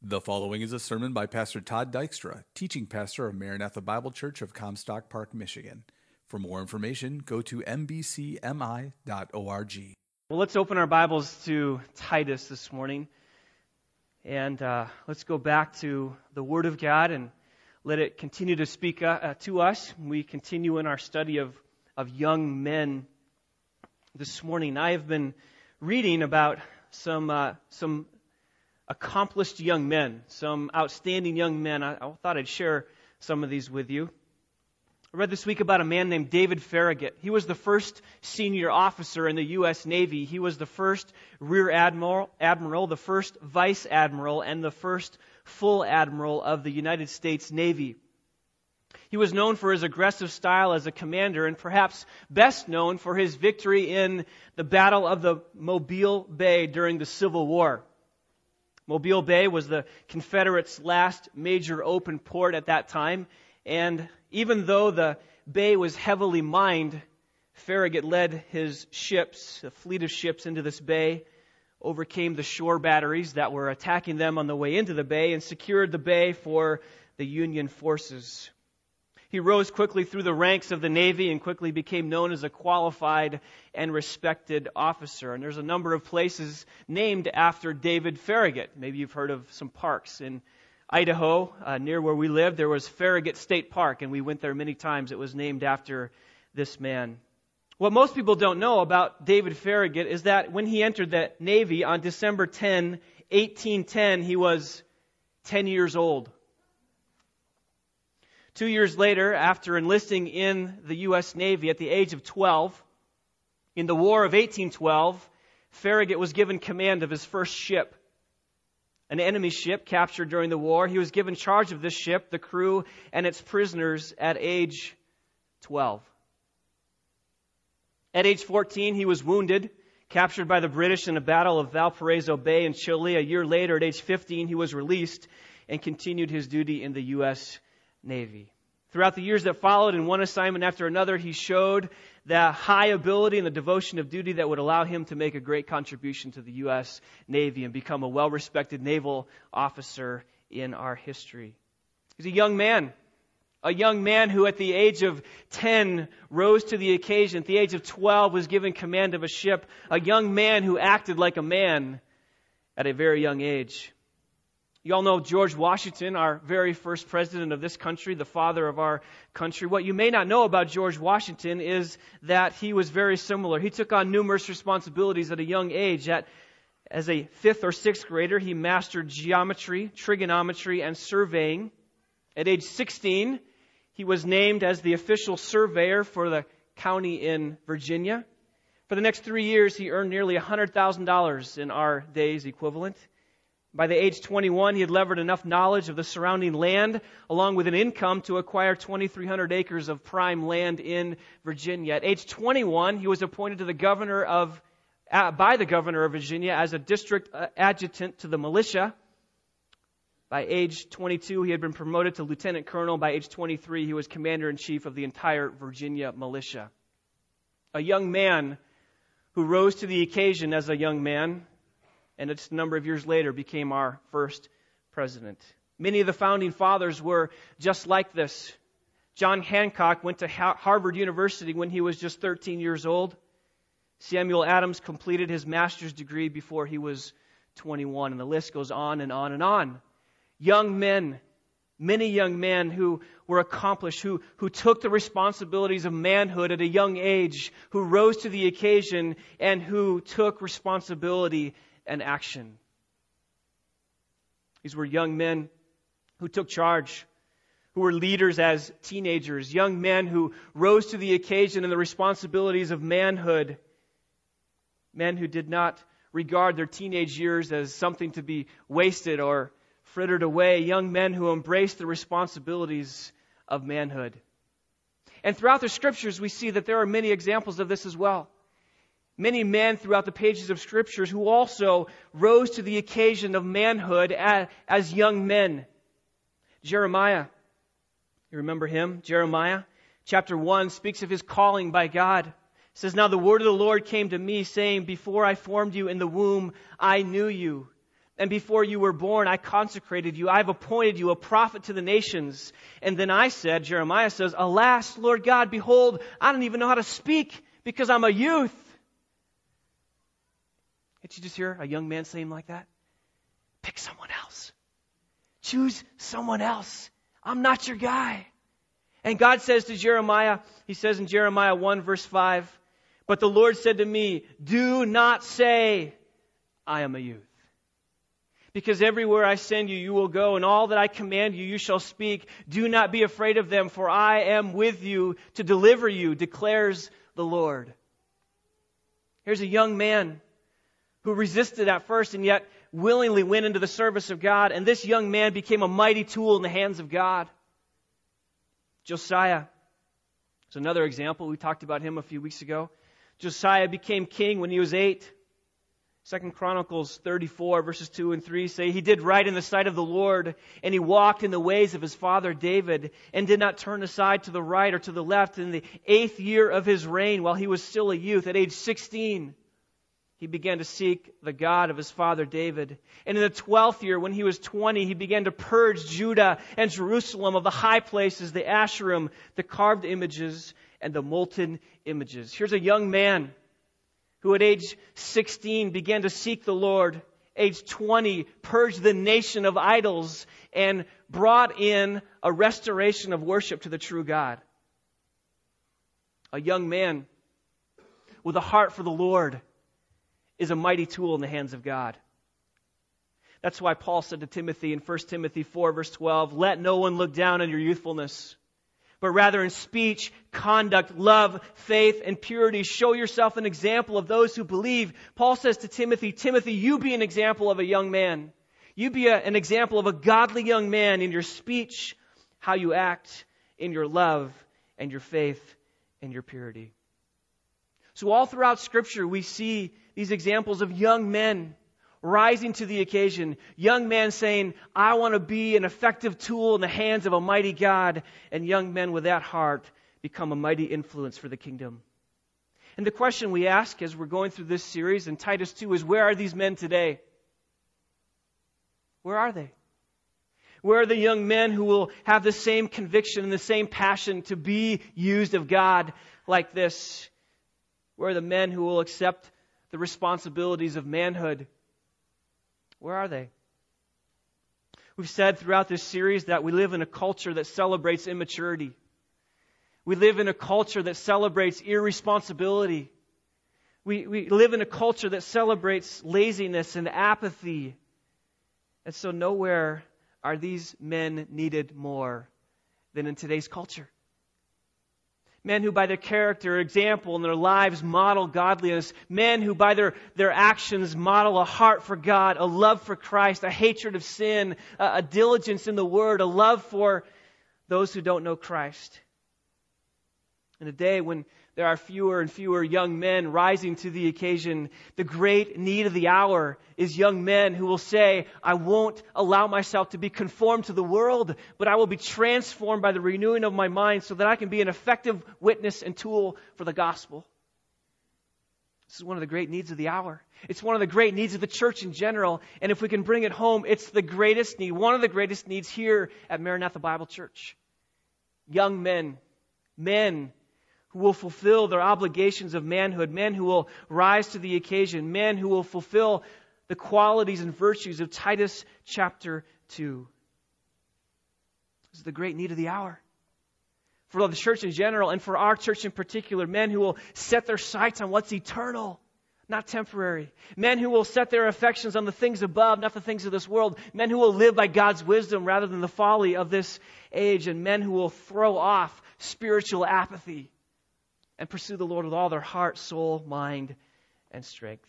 The following is a sermon by Pastor Todd Dykstra, teaching pastor of Maranatha Bible Church of Comstock Park, Michigan. For more information, go to mbcmi.org. Well, let's open our Bibles to Titus this morning, and let's go back to the Word of God and let it continue to speak to us. We continue in our study of young men this morning. I have been reading about some accomplished young men, some outstanding young men. I thought I'd share some of these with you. I read this week about a man named David Farragut. He was the first senior officer in the U.S. Navy. He was the first rear admiral, the first vice admiral, and the first full admiral of the United States Navy. He was known for his aggressive style as a commander, and perhaps best known for his victory in the Battle of the Mobile Bay during the Civil War. Mobile Bay was the Confederates' last major open port at that time, and even though the bay was heavily mined, Farragut led his ships, a fleet of ships, into this bay, overcame the shore batteries that were attacking them on the way into the bay, and secured the bay for the Union forces. He rose quickly through the ranks of the Navy and quickly became known as a qualified and respected officer. And there's a number of places named after David Farragut. Maybe you've heard of some parks. In Idaho, near where we live, there was Farragut State Park, and we went there many times. It was named after this man. What most people don't know about David Farragut is that when he entered the Navy on December 10, 1810, he was 10 years old. 2 years later, after enlisting in the U.S. Navy at the age of 12, in the War of 1812, Farragut was given command of his first ship, an enemy ship captured during the war. He was given charge of this ship, the crew, and its prisoners at age 12. At age 14, he was wounded, captured by the British in the Battle of Valparaiso Bay in Chile. A year later, at age 15, he was released and continued his duty in the U.S. Navy. Throughout the years that followed, in one assignment after another, he showed the high ability and the devotion of duty that would allow him to make a great contribution to the U.S. Navy and become a well-respected naval officer in our history. He's a young man who at the age of 10 rose to the occasion. At the age of 12 was given command of a ship. A young man who acted like a man at a very young age. You all know George Washington, our very first president of this country, the father of our country. What you may not know about George Washington is that he was very similar. He took on numerous responsibilities at a young age. As a 5th or 6th grader, he mastered geometry, trigonometry, and surveying. At age 16, he was named as the official surveyor for the county in Virginia. For the next 3 years, he earned nearly $100,000 in our day's equivalent. By the age 21, he had levered enough knowledge of the surrounding land, along with an income to acquire 2,300 acres of prime land in Virginia. At age 21, he was appointed to by the governor of Virginia as a district adjutant to the militia. By age 22, he had been promoted to lieutenant colonel. By age 23, he was commander-in-chief of the entire Virginia militia. A young man who rose to the occasion as a young man, and just a number of years later became our first president. Many of the founding fathers were just like this. John Hancock went to Harvard University when he was just 13 years old. Samuel Adams completed his master's degree before he was 21, and the list goes on and on and on. Young men, many young men who were accomplished, who took the responsibilities of manhood at a young age, who rose to the occasion, and who took responsibility and action. These were young men who took charge, who were leaders as teenagers, young men who rose to the occasion and the responsibilities of manhood, men who did not regard their teenage years as something to be wasted or frittered away, young men who embraced the responsibilities of manhood. And throughout the Scriptures, we see that there are many examples of this as well. Many men throughout the pages of Scriptures who also rose to the occasion of manhood as young men. Jeremiah, you remember him? Jeremiah, chapter 1, speaks of his calling by God. It says, "Now the word of the Lord came to me, saying, Before I formed you in the womb, I knew you. And before you were born, I consecrated you. I've appointed you a prophet to the nations. And then I said," Jeremiah says, "Alas, Lord God, behold, I don't even know how to speak because I'm a youth." Did you just hear a young man saying like that? Pick someone else. Choose someone else. I'm not your guy. And God says to Jeremiah, he says in Jeremiah 1 verse 5, "But the Lord said to me, do not say, I am a youth. Because everywhere I send you, you will go, and all that I command you, you shall speak. Do not be afraid of them, for I am with you to deliver you, declares the Lord." Here's a young man who resisted at first and yet willingly went into the service of God. And this young man became a mighty tool in the hands of God. Josiah is another example. We talked about him a few weeks ago. Josiah became king when he was 8. 2 Chronicles 34 verses 2 and 3 say, "He did right in the sight of the Lord, and he walked in the ways of his father David, and did not turn aside to the right or to the left. In the 8th year of his reign, while he was still a youth, at age 16, he began to seek the God of his father David. And in the 12th year, when he was 20, he began to purge Judah and Jerusalem of the high places, the Asherim, the carved images, and the molten images." Here's a young man who at age 16 began to seek the Lord. Age 20, purged the nation of idols and brought in a restoration of worship to the true God. A young man with a heart for the Lord is a mighty tool in the hands of God. That's why Paul said to Timothy in 1 Timothy 4 verse 12, "Let no one look down on your youthfulness, but rather in speech, conduct, love, faith, and purity, show yourself an example of those who believe." Paul says to Timothy, "Timothy, you be an example of a young man. You be an example of a godly young man in your speech, how you act, in your love, and your faith, and your purity." So all throughout Scripture, we see these examples of young men rising to the occasion. Young men saying, "I want to be an effective tool in the hands of a mighty God." And young men with that heart become a mighty influence for the kingdom. And the question we ask as we're going through this series in Titus 2 is, where are these men today? Where are they? Where are the young men who will have the same conviction and the same passion to be used of God like this? Where are the men who will accept the responsibilities of manhood? Where are they? We've said throughout this series that we live in a culture that celebrates immaturity. We live in a culture that celebrates irresponsibility. We live in a culture that celebrates laziness and apathy. And so nowhere are these men needed more than in today's culture. Men who by their character, example, and their lives model godliness. Men who by their actions model a heart for God, a love for Christ, a hatred of sin, a diligence in the Word, a love for those who don't know Christ. In a day when there are fewer and fewer young men rising to the occasion, the great need of the hour is young men who will say, "I won't allow myself to be conformed to the world, but I will be transformed by the renewing of my mind so that I can be an effective witness and tool for the gospel." This is one of the great needs of the hour. It's one of the great needs of the church in general. And if we can bring it home, it's the greatest need, one of the greatest needs here at Maranatha Bible Church. Young men, men who will fulfill their obligations of manhood, men who will rise to the occasion, men who will fulfill the qualities and virtues of Titus chapter 2. This is the great need of the hour. For the church in general and for our church in particular, men who will set their sights on what's eternal, not temporary. Men who will set their affections on the things above, not the things of this world. Men who will live by God's wisdom rather than the folly of this age. And men who will throw off spiritual apathy and pursue the Lord with all their heart, soul, mind, and strength.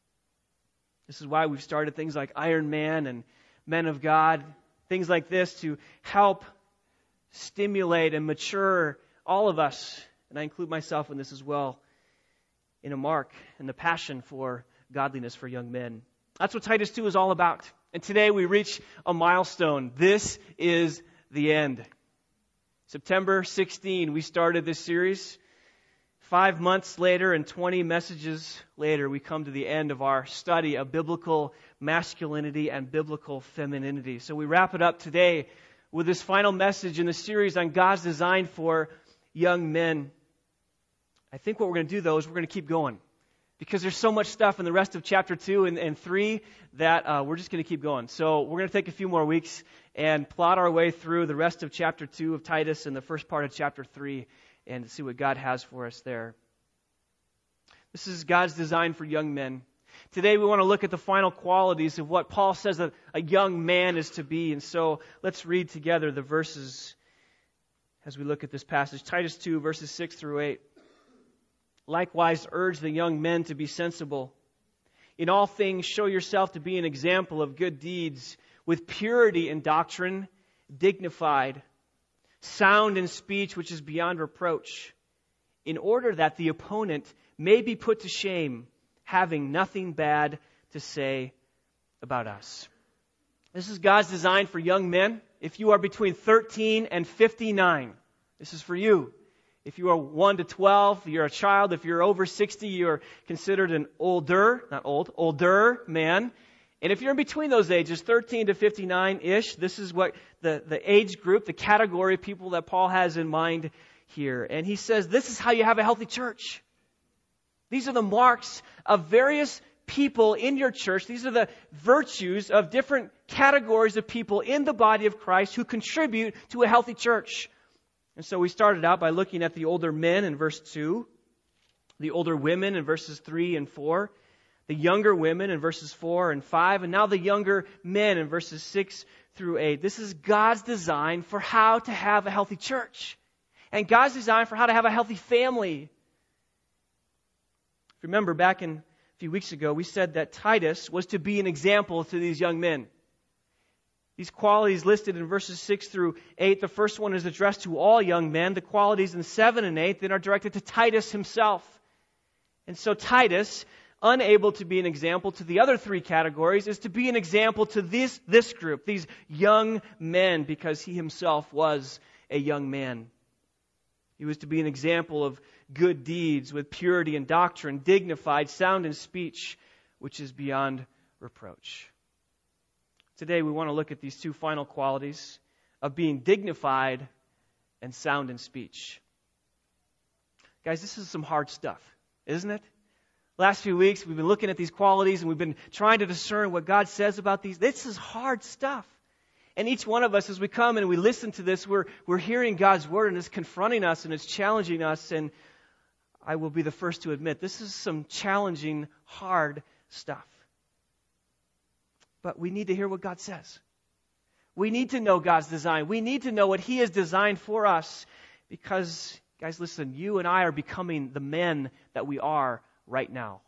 This is why we've started things like Iron Man and Men of God, things like this to help stimulate and mature all of us, and I include myself in this as well, in a mark and the passion for godliness for young men. That's what Titus 2 is all about. And today we reach a milestone. This is the end. September 16, we started this series. 5 months later and 20 messages later, we come to the end of our study of biblical masculinity and biblical femininity. So we wrap it up today with this final message in the series on God's design for young men. I think what we're going to do, though, is we're going to keep going, because there's so much stuff in the rest of chapter 2 and 3 that we're just going to keep going. So we're going to take a few more weeks and plot our way through the rest of chapter 2 of Titus and the first part of chapter 3 and see what God has for us there. This is God's design for young men. Today we want to look at the final qualities of what Paul says that a young man is to be. And so let's read together the verses as we look at this passage. Titus 2, verses 6 through 8. Likewise, urge the young men to be sensible. In all things, show yourself to be an example of good deeds, with purity in doctrine, dignified, sound in speech which is beyond reproach, in order that the opponent may be put to shame, having nothing bad to say about us. This is God's design for young men. If you are between 13 and 59, this is for you. If you are 1 to 12, you're a child. If you're over 60, you're considered an older man. And if you're in between those ages, 13 to 59-ish, this is what the age group, the category of people that Paul has in mind here. And he says, this is how you have a healthy church. These are the marks of various people in your church. These are the virtues of different categories of people in the body of Christ who contribute to a healthy church. And so we started out by looking at the older men in verse 2, the older women in verses 3 and 4, the younger women in verses 4 and 5, and now the younger men in verses 6 through 8. This is God's design for how to have a healthy church, and God's design for how to have a healthy family. Remember, back a few weeks ago, we said that Titus was to be an example to these young men. These qualities listed in verses 6 through 8, the first one is addressed to all young men. The qualities in 7 and 8 then are directed to Titus himself. And so Titus, unable to be an example to the other three categories, is to be an example to this group, these young men, because he himself was a young man. He was to be an example of good deeds with purity in doctrine, dignified, sound in speech, which is beyond reproach. Today we want to look at these two final qualities of being dignified and sound in speech. Guys, this is some hard stuff, isn't it? Last few weeks we've been looking at these qualities and we've been trying to discern what God says about these. This is hard stuff. And each one of us, as we come and we listen to this, we're hearing God's word and it's confronting us and it's challenging us. And I will be the first to admit, this is some challenging, hard stuff. But we need to hear what God says. We need to know God's design. We need to know what He has designed for us. Because, guys, listen, you and I are becoming the men that we are right now.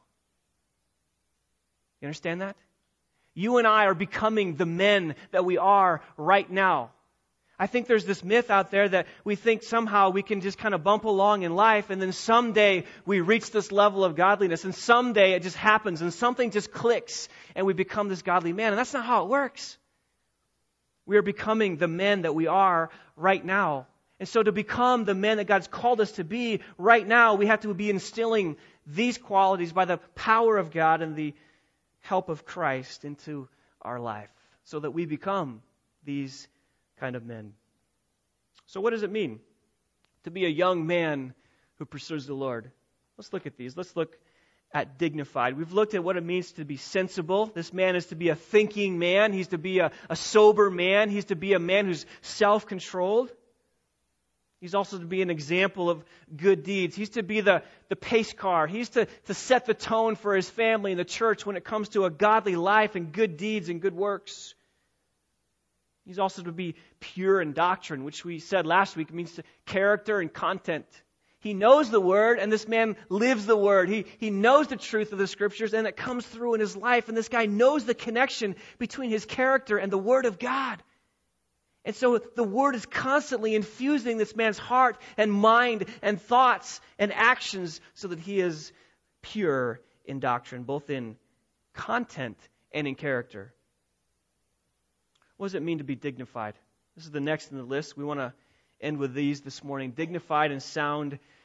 You understand that? You and I are becoming the men that we are right now. I think there's this myth out there that we think somehow we can just kind of bump along in life and then someday we reach this level of godliness and someday it just happens and something just clicks and we become this godly man. And that's not how it works. We are becoming the men that we are right now. And so to become the men that God's called us to be right now, we have to be instilling these qualities by the power of God and the help of Christ into our life so that we become these kind of men. So what does it mean to be a young man who pursues the Lord? Let's look at these. Let's look at dignified. We've looked at what it means to be sensible. This man is to be a thinking man. He's to be a sober man. He's to be a man who's self-controlled. He's also to be an example of good deeds. He's to be the pace car. He's to set the tone for his family and the church when it comes to a godly life and good deeds and good works. He's also to be pure in doctrine, which we said last week means character and content. He knows the Word, and this man lives the Word. He knows the truth of the Scriptures, and it comes through in his life. And this guy knows the connection between his character and the Word of God. And so the Word is constantly infusing this man's heart and mind and thoughts and actions so that he is pure in doctrine, both in content and in character. What does it mean to be dignified? This is the next in the list. We want to end with these this morning. Dignified and sound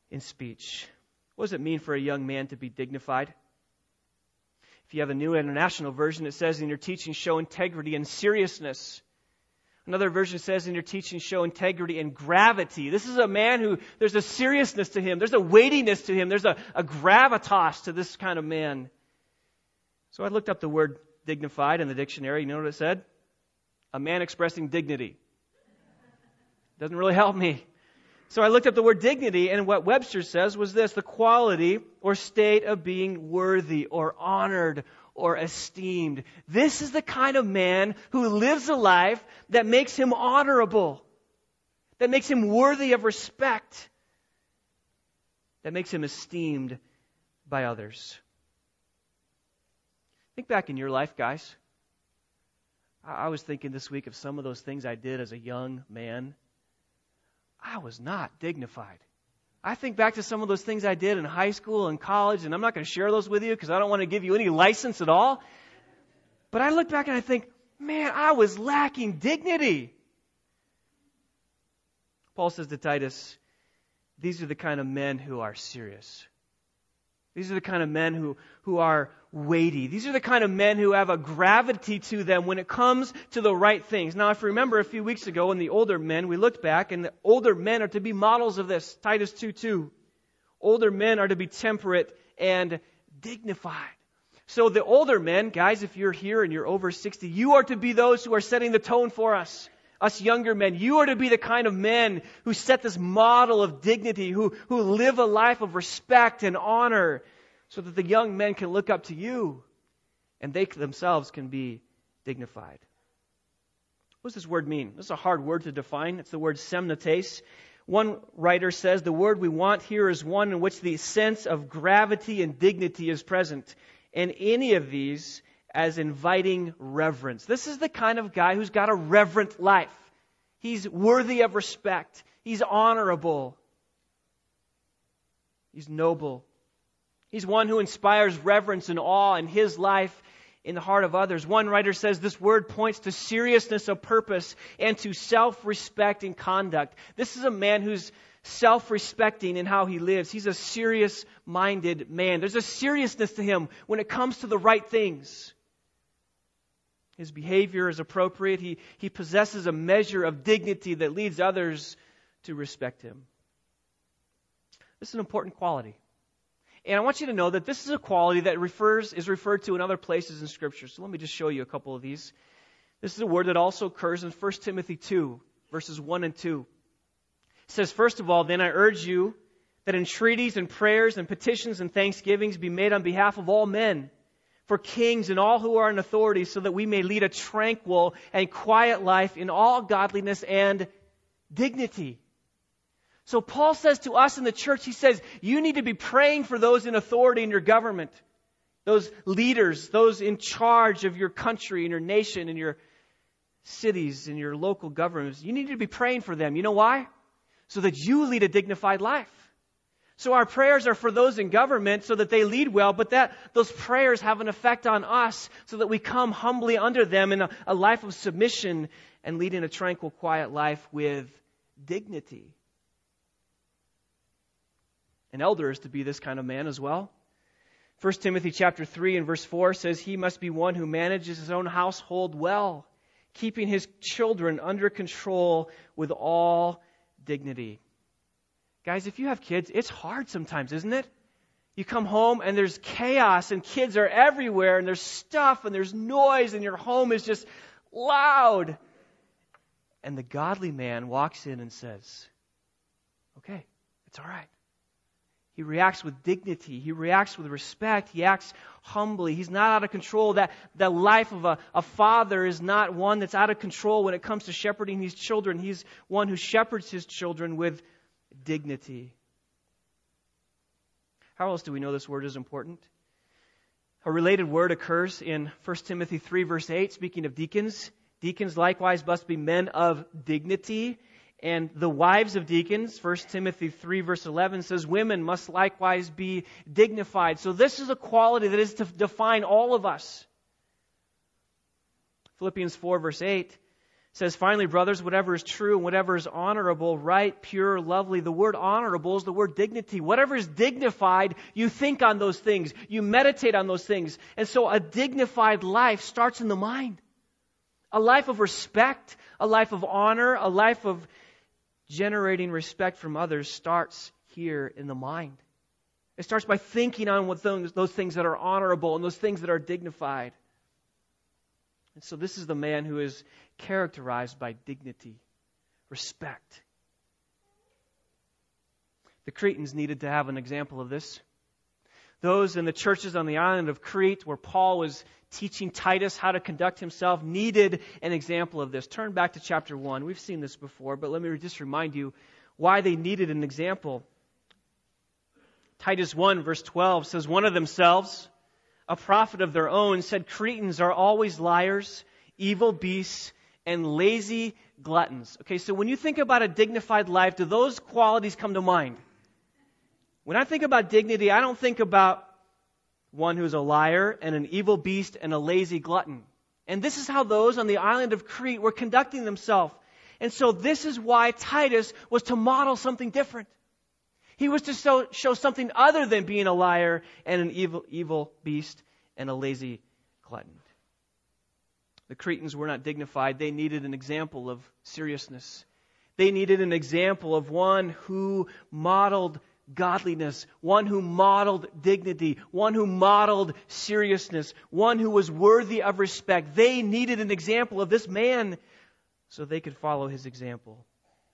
in speech. What does it mean for a young man to be dignified? If you have a New International Version, it says, in your teaching show integrity and seriousness. Another version says, in your teaching show integrity and gravity. This is a man who, there's a seriousness to him. There's a weightiness to him. There's a gravitas to this kind of man. So I looked up the word dignified in the dictionary. You know what it said? A man expressing dignity. Doesn't really help me. So I looked up the word dignity, and what Webster says was this: the quality or state of being worthy or honored or esteemed. This is the kind of man who lives a life that makes him honorable, that makes him worthy of respect, that makes him esteemed by others. Think back in your life, guys. I was thinking this week of some of those things I did as a young man. I was not dignified. I think back to some of those things I did in high school and college, and I'm not going to share those with you because I don't want to give you any license at all. But I look back and I think, man, I was lacking dignity. Paul says to Titus, these are the kind of men who are serious. These are the kind of men who are weighty. These are the kind of men who have a gravity to them when it comes to the right things. Now, if you remember a few weeks ago in the older men, we looked back, and the older men are to be models of this. Titus 2:2. Older men are to be temperate and dignified. So the older men, guys, if you're here and you're over 60, you are to be those who are setting the tone for us. Us younger men, you are to be the kind of men who set this model of dignity, who live a life of respect and honor, so that the young men can look up to you and they themselves can be dignified. What does this word mean? This is a hard word to define. It's the word semnotes. One writer says the word we want here is one in which the sense of gravity and dignity is present. And any of these as inviting reverence. This is the kind of guy who's got a reverent life. He's worthy of respect. He's honorable. He's noble. He's one who inspires reverence and awe in his life, in the heart of others. One writer says this word points to seriousness of purpose and to self-respect in conduct. This is a man who's self-respecting in how he lives. He's a serious-minded man. There's a seriousness to him when it comes to the right things. His behavior is appropriate. He possesses a measure of dignity that leads others to respect him. This is an important quality. And I want you to know that this is a quality that is referred to in other places in Scripture. So let me just show you a couple of these. This is a word that also occurs in 1 Timothy 2, verses 1 and 2. It says, first of all, then I urge you that entreaties and prayers and petitions and thanksgivings be made on behalf of all men, for kings and all who are in authority, so that we may lead a tranquil and quiet life in all godliness and dignity. So Paul says to us in the church, he says, you need to be praying for those in authority in your government, those leaders, those in charge of your country and your nation and your cities and your local governments. You need to be praying for them. You know why? So that you lead a dignified life. So our prayers are for those in government so that they lead well, but those prayers have an effect on us so that we come humbly under them in a life of submission and leading a tranquil, quiet life with dignity. An elder is to be this kind of man as well. 1 Timothy chapter 3 and verse 4 says, he must be one who manages his own household well, keeping his children under control with all dignity. Guys, if you have kids, it's hard sometimes, isn't it? You come home and there's chaos and kids are everywhere and there's stuff and there's noise and your home is just loud. And the godly man walks in and says, okay, it's all right. He reacts with dignity. He reacts with respect. He acts humbly. He's not out of control. The life of a father is not one that's out of control when it comes to shepherding his children. He's one who shepherds his children with dignity. How else do we know this word is important? A related word occurs in 1 Timothy 3 verse 8, speaking of deacons. Deacons likewise must be men of dignity. And the wives of deacons, 1 Timothy 3 verse 11 says, women must likewise be dignified. So this is a quality that is to define all of us. Philippians 4 verse 8 It says, finally, brothers, whatever is true and whatever is honorable, right, pure, lovely. The word honorable is the word dignity. Whatever is dignified, you think on those things. You meditate on those things. And so a dignified life starts in the mind. A life of respect, a life of honor, a life of generating respect from others starts here in the mind. It starts by thinking on those things that are honorable and those things that are dignified. And so this is the man who is characterized by dignity, respect. The Cretans needed to have an example of this. Those in the churches on the island of Crete, where Paul was teaching Titus how to conduct himself, needed an example of this. Turn back to chapter 1. We've seen this before, but let me just remind you why they needed an example. Titus 1 verse 12 says, one of themselves, a prophet of their own, said, Cretans are always liars, evil beasts, and lazy gluttons. Okay, so when you think about a dignified life, do those qualities come to mind? When I think about dignity, I don't think about one who's a liar and an evil beast and a lazy glutton. And this is how those on the island of Crete were conducting themselves. And so this is why Titus was to model something different. He was to show something other than being a liar and an evil beast and a lazy glutton. The Cretans were not dignified. They needed an example of seriousness. They needed an example of one who modeled godliness, one who modeled dignity, one who modeled seriousness, one who was worthy of respect. They needed an example of this man so they could follow his example.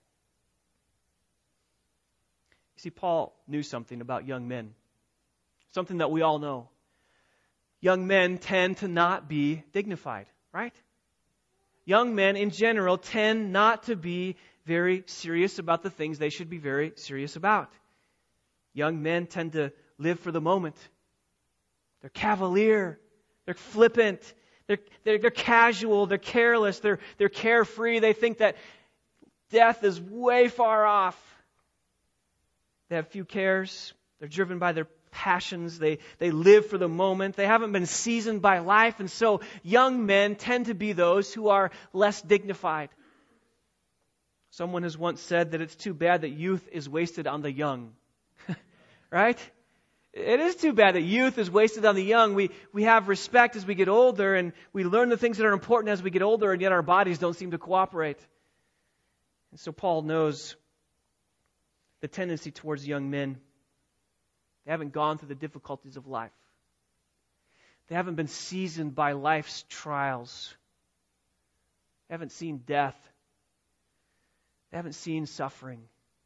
You see, Paul knew something about young men, something that we all know. Young men tend to not be dignified, right? Young men in general tend not to be very serious about the things they should be very serious about. Young men tend to live for the moment. They're cavalier. They're flippant. They're casual. They're careless. They're carefree. They think that death is way far off. They have few cares. They're driven by their passions. They live for the moment. They haven't been seasoned by life. And so young men tend to be those who are less dignified. Someone has once said that it's too bad that youth is wasted on the young. Right? It is too bad that youth is wasted on the young. We have respect as we get older, and we learn the things that are important as we get older, and yet our bodies don't seem to cooperate. And so Paul knows the tendency towards young men. They haven't gone through the difficulties of life. They haven't been seasoned by life's trials. They haven't seen death. They haven't seen suffering.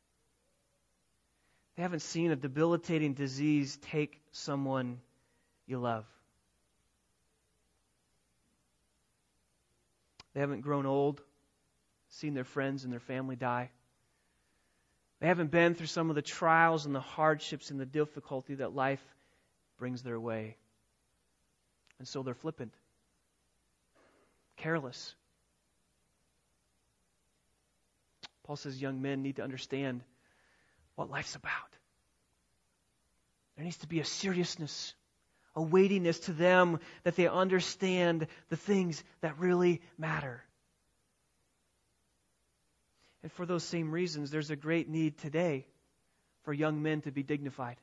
They haven't seen a debilitating disease take someone you love. They haven't grown old, seen their friends and their family die. They haven't been through some of the trials and the hardships and the difficulty that life brings their way. And so they're flippant, careless. Paul says young men need to understand what life's about. There needs to be a seriousness, a weightiness to them that they understand the things that really matter. And for those same reasons, there's a great need today for young men to be dignified.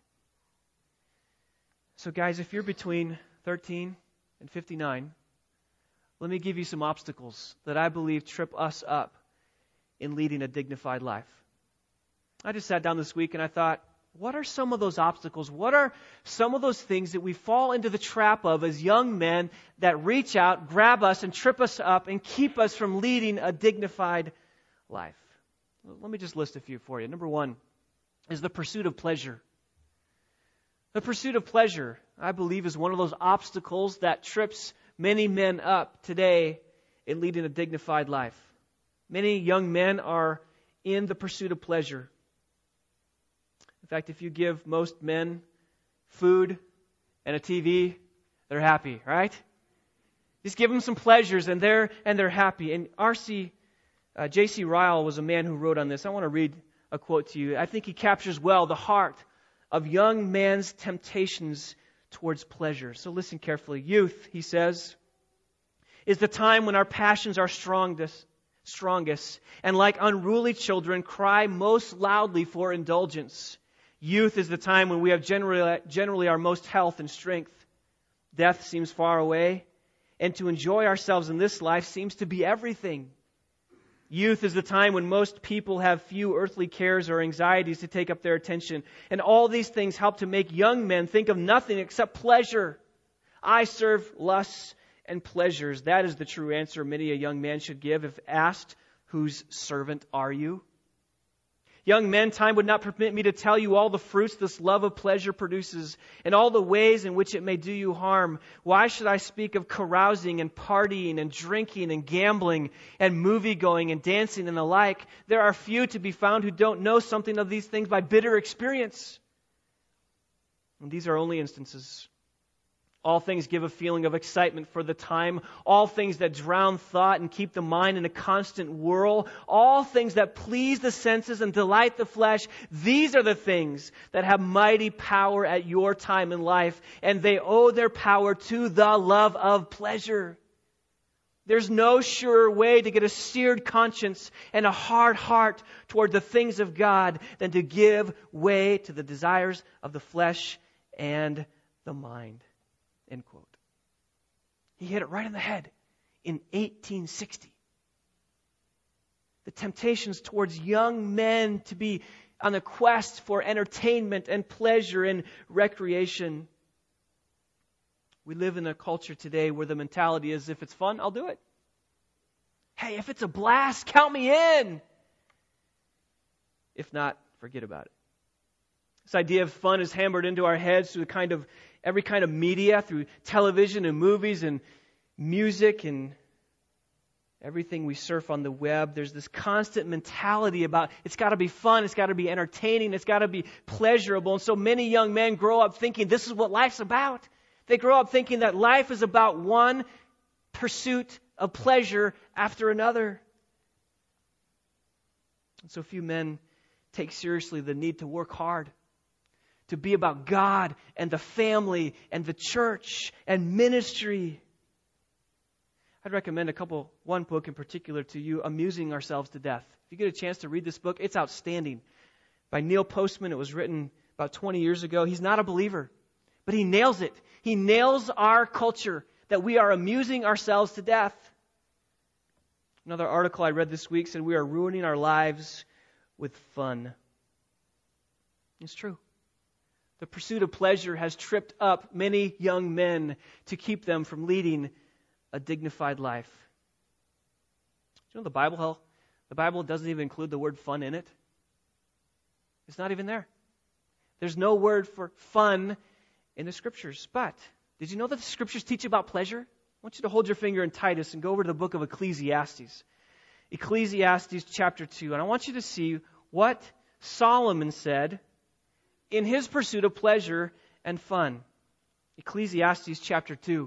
So guys, if you're between 13 and 59, let me give you some obstacles that I believe trip us up in leading a dignified life. I just sat down this week and I thought, what are some of those obstacles? What are some of those things that we fall into the trap of as young men that reach out, grab us, and trip us up and keep us from leading a dignified life? Let me just list a few for you. Number one is the pursuit of pleasure. The pursuit of pleasure, I believe, is one of those obstacles that trips many men up today in leading a dignified life. Many young men are in the pursuit of pleasure. In fact, if you give most men food and a TV, they're happy, right? Just give them some pleasures and they're happy. And J.C. Ryle was a man who wrote on this. I want to read a quote to you. I think he captures well the heart of young man's temptations towards pleasure. So listen carefully. Youth, he says, is the time when our passions are strongest, strongest, and like unruly children, cry most loudly for indulgence. Youth is the time when we have generally our most health and strength. Death seems far away, and to enjoy ourselves in this life seems to be everything. Youth is the time when most people have few earthly cares or anxieties to take up their attention. And all these things help to make young men think of nothing except pleasure. I serve lusts and pleasures. That is the true answer many a young man should give if asked, whose servant are you? Young men, time would not permit me to tell you all the fruits this love of pleasure produces and all the ways in which it may do you harm. Why should I speak of carousing and partying and drinking and gambling and movie-going and dancing and the like? There are few to be found who don't know something of these things by bitter experience. And these are only instances. All things give a feeling of excitement for the time. All things that drown thought and keep the mind in a constant whirl. All things that please the senses and delight the flesh. These are the things that have mighty power at your time in life. And they owe their power to the love of pleasure. There's no surer way to get a seared conscience and a hard heart toward the things of God than to give way to the desires of the flesh and the mind. End quote. He hit it right on the head in 1860. The temptations towards young men to be on a quest for entertainment and pleasure and recreation. We live in a culture today where the mentality is, if it's fun, I'll do it. Hey, if it's a blast, count me in. If not, forget about it. This idea of fun is hammered into our heads through every kind of media, through television and movies and music and everything we surf on the web. There's this constant mentality about it's got to be fun, it's got to be entertaining, it's got to be pleasurable. And so many young men grow up thinking this is what life's about. They grow up thinking that life is about one pursuit of pleasure after another. And so few men take seriously the need to work hard, to be about God and the family and the church and ministry. I'd recommend one book in particular to you, Amusing Ourselves to Death. If you get a chance to read this book, it's outstanding. By Neil Postman. It was written about 20 years ago. He's not a believer, but he nails it. He nails our culture that we are amusing ourselves to death. Another article I read this week said we are ruining our lives with fun. It's true. The pursuit of pleasure has tripped up many young men to keep them from leading a dignified life. Do you know the Bible doesn't even include the word fun in it? It's not even there. There's no word for fun in the Scriptures. But did you know that the Scriptures teach about pleasure? I want you to hold your finger in Titus and go over to the book of Ecclesiastes. Ecclesiastes chapter 2. And I want you to see what Solomon said in his pursuit of pleasure and fun. Ecclesiastes chapter 2.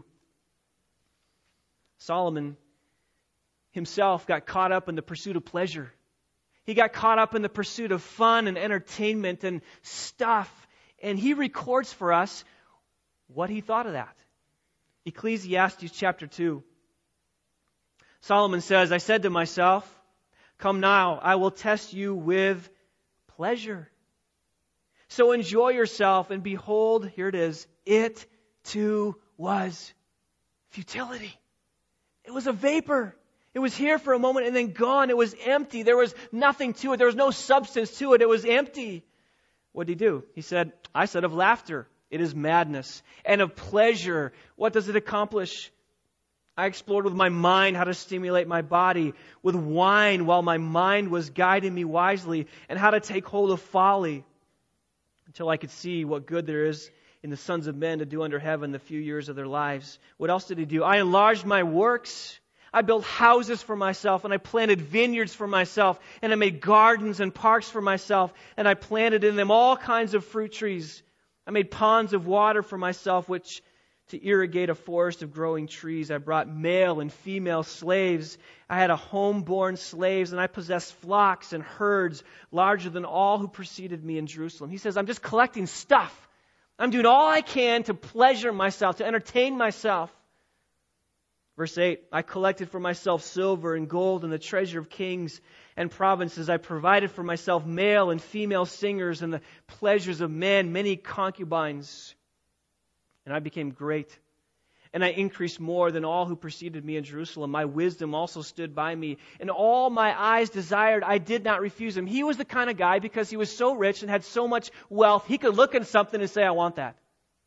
Solomon himself got caught up in the pursuit of pleasure. He got caught up in the pursuit of fun and entertainment and stuff. And he records for us what he thought of that. Ecclesiastes chapter 2. Solomon says, I said to myself, come now, I will test you with pleasure. So enjoy yourself, and behold, here it is, it too was futility. It was a vapor. It was here for a moment and then gone. It was empty. There was nothing to it. There was no substance to it. It was empty. What did he do? He said, I said of laughter, it is madness. And of pleasure, what does it accomplish? I explored with my mind how to stimulate my body, with wine while my mind was guiding me wisely, and how to take hold of folly, until I could see what good there is in the sons of men to do under heaven the few years of their lives. What else did he do? I enlarged my works. I built houses for myself, and I planted vineyards for myself, and I made gardens and parks for myself, and I planted in them all kinds of fruit trees. I made ponds of water for myself, which to irrigate a forest of growing trees. I brought male and female slaves. I had home-born slaves, and I possessed flocks and herds larger than all who preceded me in Jerusalem. He says, I'm just collecting stuff. I'm doing all I can to pleasure myself, to entertain myself. Verse 8, I collected for myself silver and gold and the treasure of kings and provinces. I provided for myself male and female singers and the pleasures of men, many concubines. And I became great. And I increased more than all who preceded me in Jerusalem. My wisdom also stood by me. And all my eyes desired, I did not refuse him. He was the kind of guy, because he was so rich and had so much wealth, he could look at something and say, I want that.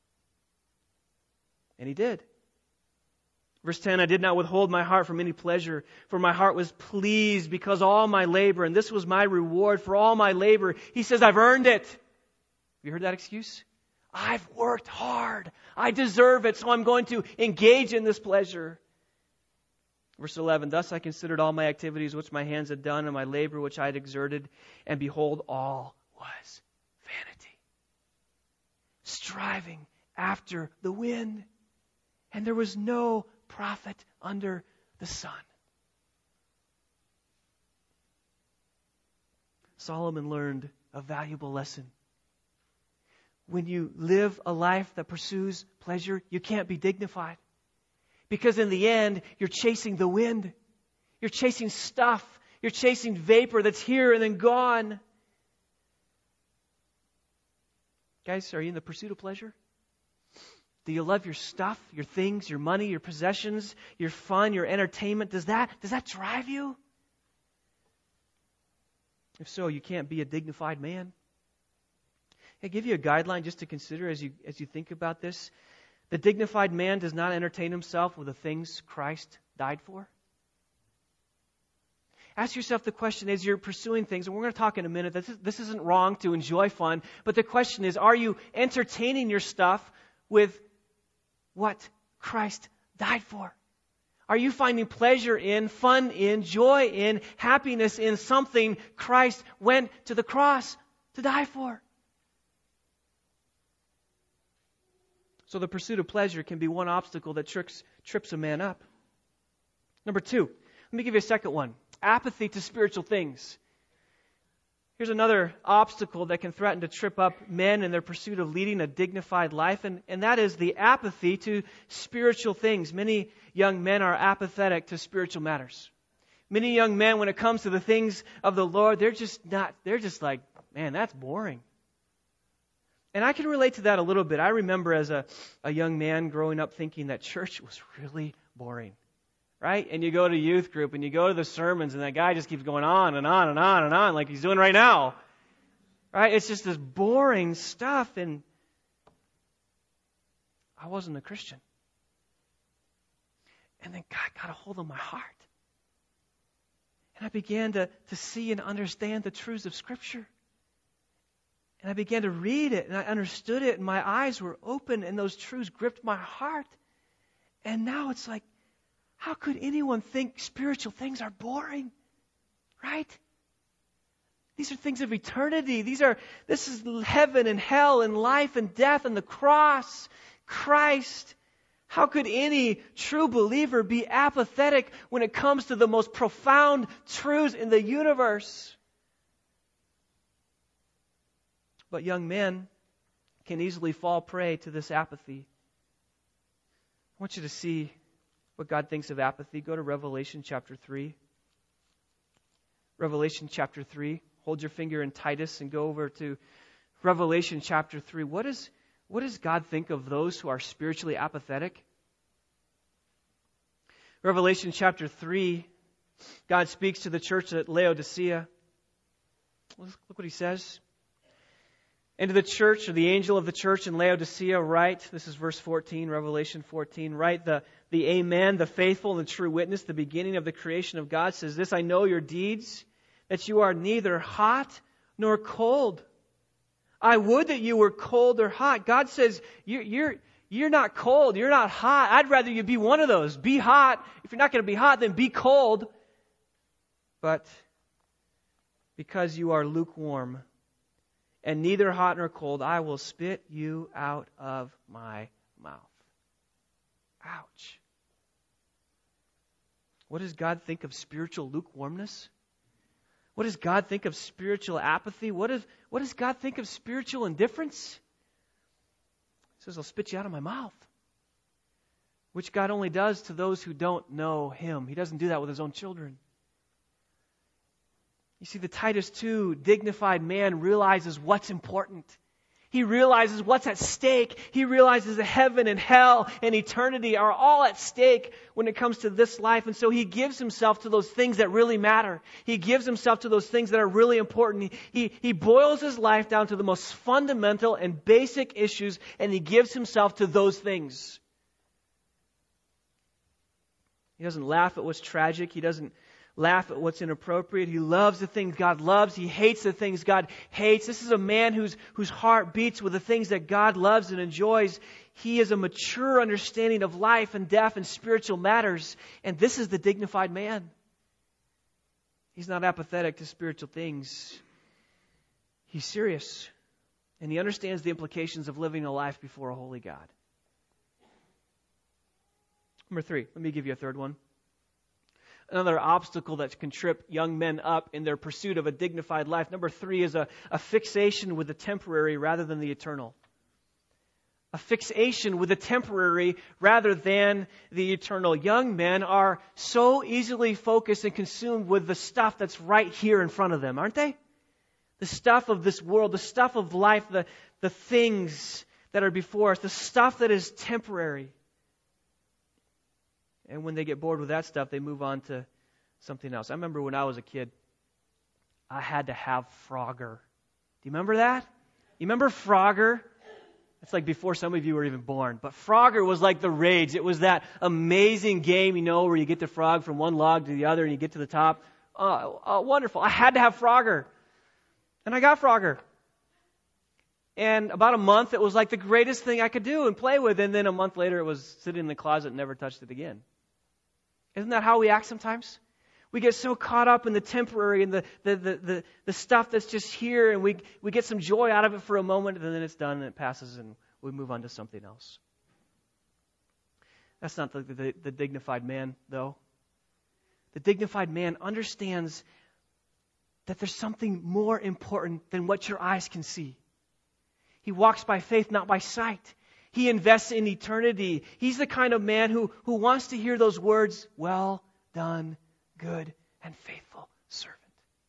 And he did. Verse 10, I did not withhold my heart from any pleasure, for my heart was pleased because all my labor, and this was my reward for all my labor. He says, I've earned it. Have you heard that excuse? I've worked hard. I deserve it, so I'm going to engage in this pleasure. Verse 11, thus I considered all my activities which my hands had done and my labor which I had exerted, and behold, all was vanity. Striving after the wind, and there was no profit under the sun. Solomon learned a valuable lesson. When you live a life that pursues pleasure, you can't be dignified. Because in the end, you're chasing the wind. You're chasing stuff. You're chasing vapor that's here and then gone. Guys, are you in the pursuit of pleasure? Do you love your stuff, your things, your money, your possessions, your fun, your entertainment? Does that drive you? If so, you can't be a dignified man. I give you a guideline just to consider as you think about this. The dignified man does not entertain himself with the things Christ died for. Ask yourself the question as you're pursuing things, and we're going to talk in a minute. This isn't wrong to enjoy fun, but the question is, are you entertaining your stuff with what Christ died for? Are you finding pleasure in, fun in, joy in, happiness in something Christ went to the cross to die for? So the pursuit of pleasure can be one obstacle that trips a man up. Number 2, let me give you a second one. Apathy to spiritual things. Here's another obstacle that can threaten to trip up men in their pursuit of leading a dignified life, and that is the apathy to spiritual things. Many young men are apathetic to spiritual matters. Many young men, when it comes to the things of the Lord, they're just like, man, that's boring. And I can relate to that a little bit. I remember as a young man growing up thinking that church was really boring. Right? And you go to youth group and you go to the sermons and that guy just keeps going on and on and on and on like he's doing right now. Right? It's just this boring stuff, and I wasn't a Christian. And then God got a hold of my heart. And I began to see and understand the truths of Scripture. And I began to read it, and I understood it, and my eyes were open, and those truths gripped my heart. And now it's like, how could anyone think spiritual things are boring? Right? These are things of eternity. This is heaven and hell and life and death and the cross. Christ. How could any true believer be apathetic when it comes to the most profound truths in the universe? But young men can easily fall prey to this apathy. I want you to see what God thinks of apathy. Go to Revelation chapter 3. Revelation chapter 3. Hold your finger in Titus and go over to Revelation chapter 3. What does God think of those who are spiritually apathetic? Revelation chapter 3, God speaks to the church at Laodicea. Look what he says. And to the church, or the angel of the church in Laodicea, write, this is verse 14, Revelation 14, write the Amen, the faithful and the true witness, the beginning of the creation of God, says this, I know your deeds, that you are neither hot nor cold. I would that you were cold or hot. God says, you're not cold, you're not hot. I'd rather you be one of those. Be hot. If you're not going to be hot, then be cold. But because you are lukewarm, and neither hot nor cold, I will spit you out of my mouth. Ouch. What does God think of spiritual lukewarmness? What does God think of spiritual apathy? What does God think of spiritual indifference? He says, I'll spit you out of my mouth. which God only does to those who don't know Him. He doesn't do that with His own children. You see, the Titus 2 dignified man realizes what's important. He realizes what's at stake. He realizes that heaven and hell and eternity are all at stake when it comes to this life. And so he gives himself to those things that really matter. He gives himself to those things that are really important. He boils his life down to the most fundamental and basic issues, and he gives himself to those things. He doesn't laugh at what's tragic. He doesn't laugh at what's inappropriate. He loves the things God loves. He hates the things God hates. This is a man whose heart beats with the things that God loves and enjoys. He has a mature understanding of life and death and spiritual matters. And this is the dignified man. He's not apathetic to spiritual things. He's serious. And he understands the implications of living a life before a holy God. Number 3, let me give you a third one. Another obstacle that can trip young men up in their pursuit of a dignified life. Number 3 is a fixation with the temporary rather than the eternal. A fixation with the temporary rather than the eternal. Young men are so easily focused and consumed with the stuff that's right here in front of them, aren't they? The stuff of this world, the stuff of life, the things that are before us, the stuff that is temporary. And when they get bored with that stuff, they move on to something else. I remember when I was a kid, I had to have Frogger. Do you remember that? You remember Frogger? It's like before some of you were even born. But Frogger was like the rage. It was that amazing game, where you get the frog from one log to the other and you get to the top. Wonderful. I had to have Frogger. And I got Frogger. And about a month, it was like the greatest thing I could do and play with. And then a month later, it was sitting in the closet and never touched it again. Isn't that how we act sometimes? We get so caught up in the temporary and the stuff that's just here, and we get some joy out of it for a moment, and then it's done and it passes and we move on to something else. That's not the dignified man, though. The dignified man understands that there's something more important than what your eyes can see. He walks by faith, not by sight. He invests in eternity. He's the kind of man who wants to hear those words, "Well done, good and faithful servant."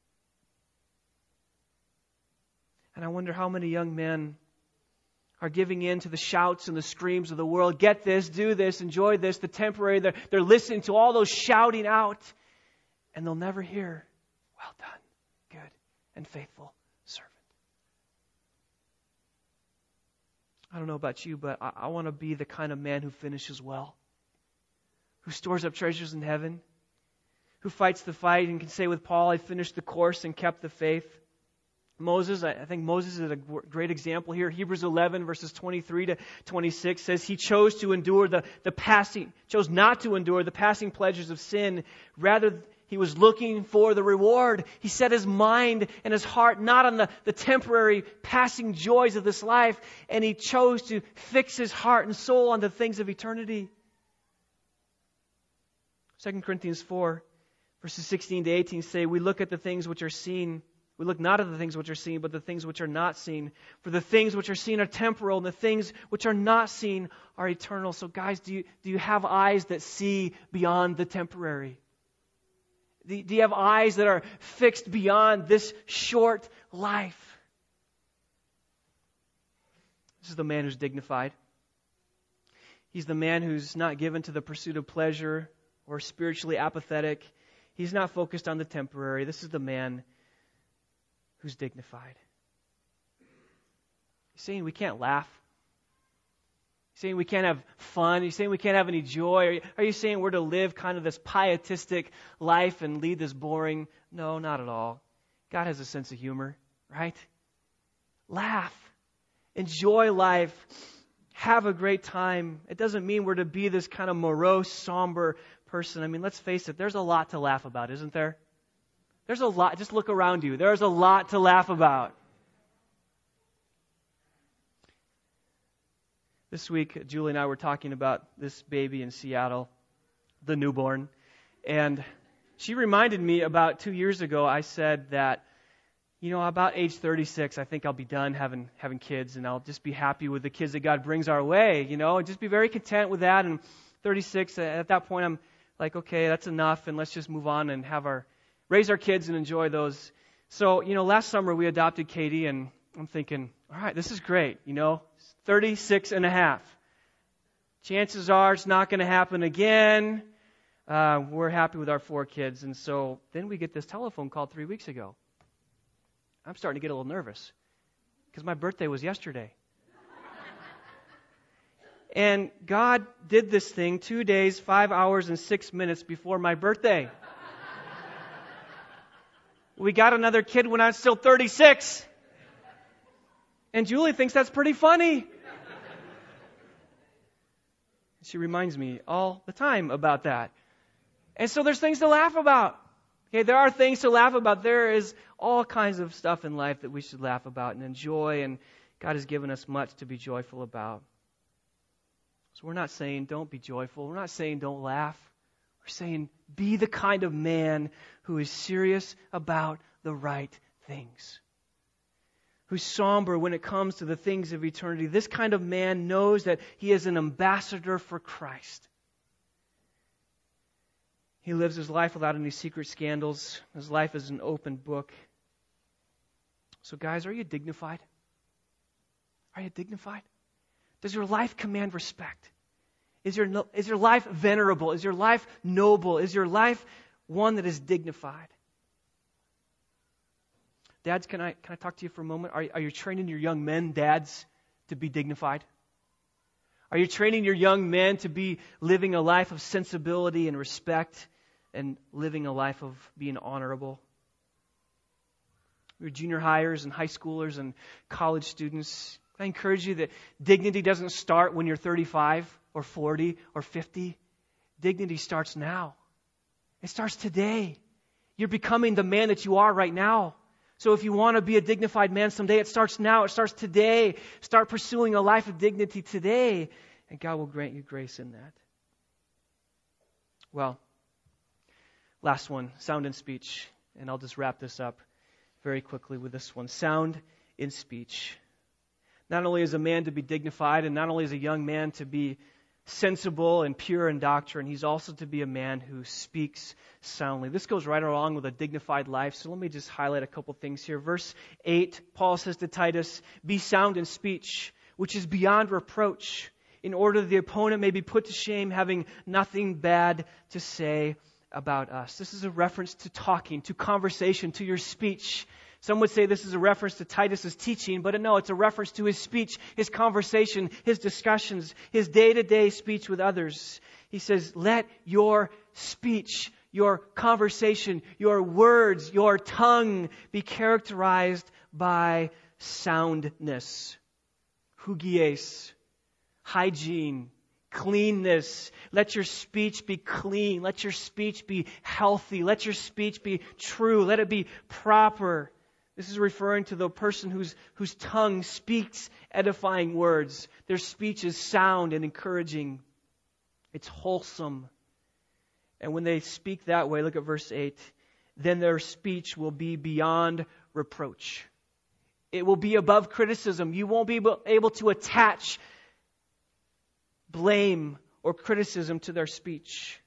And I wonder how many young men are giving in to the shouts and the screams of the world. Get this, do this, enjoy this, the temporary. They're listening to all those shouting out, and they'll never hear, "Well done, good and faithful servant." I don't know about you, but I want to be the kind of man who finishes well, who stores up treasures in heaven, who fights the fight and can say with Paul, "I finished the course and kept the faith." Moses, I think Moses is a great example here. Hebrews 11 verses 23 to 26 says he chose not to endure the passing pleasures of sin. Rather, he was looking for the reward. He set his mind and his heart not on the temporary passing joys of this life, and he chose to fix his heart and soul on the things of eternity. 2 Corinthians 4 verses 16 to 18 say, "We look at the things which are seen. We look not at the things which are seen, but the things which are not seen. For the things which are seen are temporal, and the things which are not seen are eternal." So guys, do you have eyes that see beyond the temporary? Do you have eyes that are fixed beyond this short life? This is the man who's dignified. He's the man who's not given to the pursuit of pleasure or spiritually apathetic. He's not focused on the temporary. This is the man who's dignified. He's saying we can't laugh. He's saying we can't have fun. He's saying we can't have any joy. Are you saying we're to live kind of this pietistic life and lead this boring? No, not at all. God has a sense of humor, right? Laugh. Enjoy life. Have a great time. It doesn't mean we're to be this kind of morose, somber person. I mean, let's face it, there's a lot to laugh about, isn't there? There's a lot. Just look around you. There's a lot to laugh about. This week, Julie and I were talking about this baby in Seattle, the newborn. And she reminded me about 2 years ago, I said that, about age 36, I think I'll be done having kids, and I'll just be happy with the kids that God brings our way, and just be very content with that. And 36. At that point, I'm like, okay, that's enough, and let's just move on and raise our kids and enjoy those. So, last summer we adopted Katie, and I'm thinking, all right, this is great, 36 and a half. Chances are it's not going to happen again. We're happy with our 4 kids. And so then we get this telephone call 3 weeks ago. I'm starting to get a little nervous because my birthday was yesterday. And God did this thing 2 days, 5 hours, and 6 minutes before my birthday. We got another kid when I was still 36. And Julie thinks that's pretty funny. She reminds me all the time about that. And so there's things to laugh about. Okay, there are things to laugh about. There is all kinds of stuff in life that we should laugh about and enjoy, and God has given us much to be joyful about. So we're not saying don't be joyful. We're not saying don't laugh. We're saying be the kind of man who is serious about the right things, who's somber when it comes to the things of eternity. This kind of man knows that he is an ambassador for Christ. He lives his life without any secret scandals. His life is an open book. So guys, are you dignified? Are you dignified? Does your life command respect? Is your life venerable? Is your life noble? Is your life one that is dignified? Dads, can I talk to you for a moment? Are you training your young men, dads, to be dignified? Are you training your young men to be living a life of sensibility and respect and living a life of being honorable? Your junior hires and high schoolers and college students, I encourage you that dignity doesn't start when you're 35 or 40 or 50. Dignity starts now. It starts today. You're becoming the man that you are right now. So if you want to be a dignified man someday, it starts now. It starts today. Start pursuing a life of dignity today, and God will grant you grace in that. Well, last one, sound in speech. And I'll just wrap this up very quickly with this one. Sound in speech. Not only is a man to be dignified, and not only is a young man to be sensible and pure in doctrine, he's also to be a man who speaks soundly. This goes right along with a dignified life, so let me just highlight a couple things here. Verse 8, Paul says to Titus, "Be sound in speech, which is beyond reproach, in order that the opponent may be put to shame, having nothing bad to say about us." This is a reference to talking, to conversation, to your speech. Some would say this is a reference to Titus's teaching, but no, it's a reference to his speech, his conversation, his discussions, his day-to-day speech with others. He says, let your speech, your conversation, your words, your tongue be characterized by soundness, hugies, hygiene, cleanness. Let your speech be clean. Let your speech be healthy. Let your speech be true. Let it be proper. This is referring to the person whose tongue speaks edifying words. Their speech is sound and encouraging. It's wholesome. And when they speak that way, look at verse 8, then their speech will be beyond reproach. It will be above criticism. You won't be able to attach blame or criticism to their speech.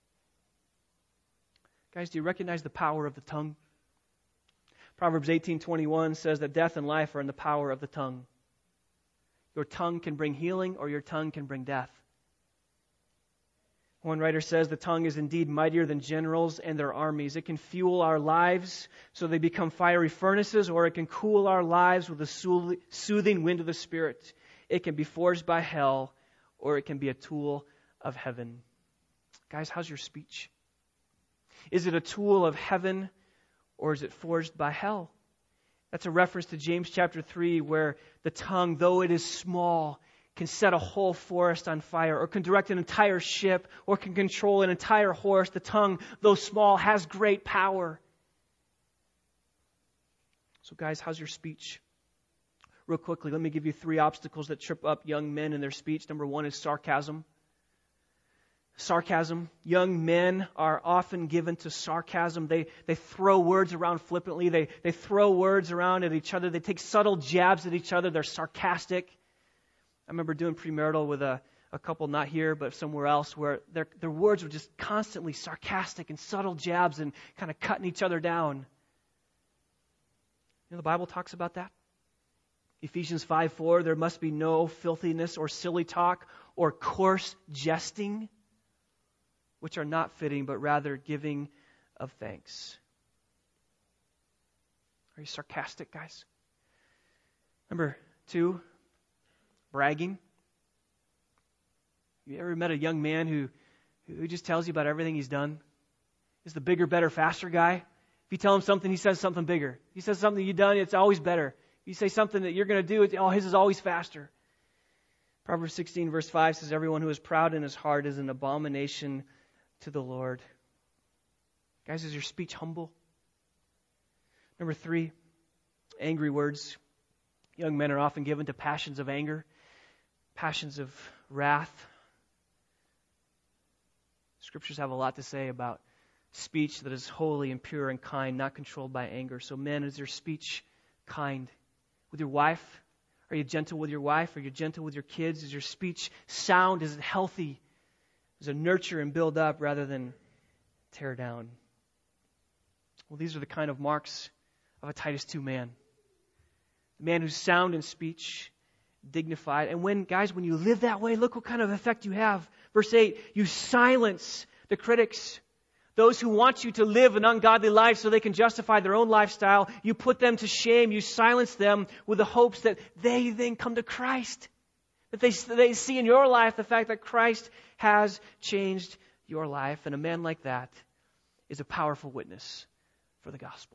Guys, do you recognize the power of the tongue? Proverbs 18:21 says that death and life are in the power of the tongue. Your tongue can bring healing or your tongue can bring death. One writer says the tongue is indeed mightier than generals and their armies. It can fuel our lives so they become fiery furnaces, or it can cool our lives with the soothing wind of the Spirit. It can be forged by hell, or it can be a tool of heaven. Guys, how's your speech? Is it a tool of heaven, or is it forged by hell? That's a reference to James chapter 3, where the tongue, though it is small, can set a whole forest on fire, or can direct an entire ship, or can control an entire horse. The tongue, though small, has great power. So guys, how's your speech? Real quickly, let me give you 3 obstacles that trip up young men in their speech. Number 1 is sarcasm. Sarcasm. Young men are often given to sarcasm. They throw words around flippantly. They throw words around at each other. They take subtle jabs at each other. They're sarcastic. I remember doing premarital with a a couple not here, but somewhere else, where their words were just constantly sarcastic and subtle jabs and kind of cutting each other down. You know, the Bible talks about that. Ephesians 5:4, there must be no filthiness or silly talk or coarse jesting, which are not fitting, but rather giving of thanks. Are you sarcastic, guys? Number 2, bragging. You ever met a young man who just tells you about everything he's done? He's the bigger, better, faster guy. If you tell him something, he says something bigger. If he says something you've done, it's always better. If you say something that you're going to do, his is always faster. Proverbs 16 verse 5 says, everyone who is proud in his heart is an abomination to the Lord. Guys, is your speech humble? Number 3, angry words. Young men are often given to passions of anger, passions of wrath. Scriptures have a lot to say about speech that is holy and pure and kind, not controlled by anger. So men, is your speech kind? With your wife, are you gentle with your wife? Are you gentle with your kids? Is your speech sound? Is it healthy? Does it nurture and build up rather than tear down? Well, these are the kind of marks of a Titus 2 man. The man who's sound in speech, dignified. And when you live that way, look what kind of effect you have. Verse 8, you silence the critics. Those who want you to live an ungodly life so they can justify their own lifestyle, you put them to shame. You silence them with the hopes that they then come to Christ. That they see in your life the fact that Christ has changed your life. And a man like that is a powerful witness for the gospel.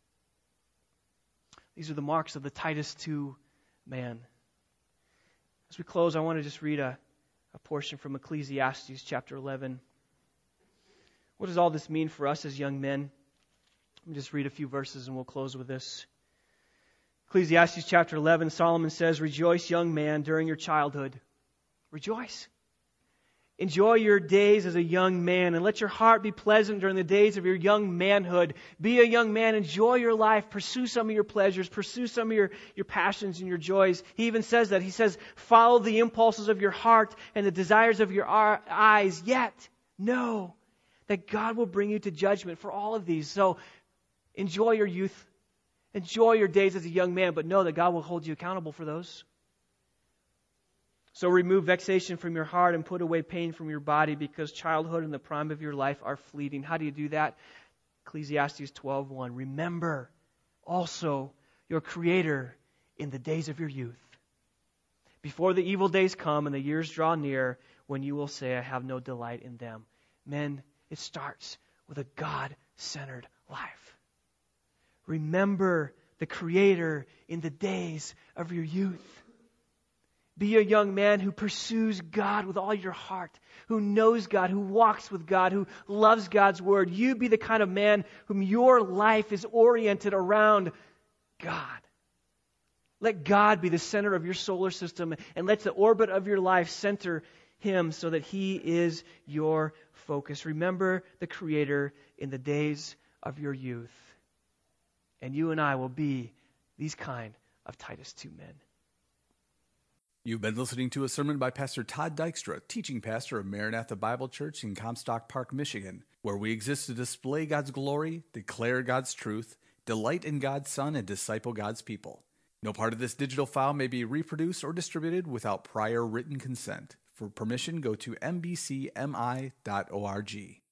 These are the marks of the Titus 2 man. As we close, I want to just read a portion from Ecclesiastes chapter 11. What does all this mean for us as young men? Let me just read a few verses and we'll close with this. Ecclesiastes chapter 11, Solomon says, rejoice, young man, during your childhood. Rejoice. Enjoy your days as a young man, and let your heart be pleasant during the days of your young manhood. Be a young man, enjoy your life, pursue some of your pleasures, pursue some of your passions and your joys. He even says that. He says, follow the impulses of your heart and the desires of your eyes, yet know that God will bring you to judgment for all of these. So enjoy your youth, enjoy your days as a young man, but know that God will hold you accountable for those. So remove vexation from your heart and put away pain from your body, because childhood and the prime of your life are fleeting. How do you do that? Ecclesiastes 12:1. Remember also your Creator in the days of your youth, before the evil days come and the years draw near, when you will say, I have no delight in them. Men, it starts with a God-centered life. Remember the Creator in the days of your youth. Be a young man who pursues God with all your heart, who knows God, who walks with God, who loves God's Word. You be the kind of man whom your life is oriented around God. Let God be the center of your solar system, and let the orbit of your life center Him so that He is your focus. Remember the Creator in the days of your youth. And you and I will be these kind of Titus 2 men. You've been listening to a sermon by Pastor Todd Dykstra, teaching pastor of Maranatha Bible Church in Comstock Park, Michigan, where we exist to display God's glory, declare God's truth, delight in God's Son, and disciple God's people. No part of this digital file may be reproduced or distributed without prior written consent. For permission, go to mbcmi.org.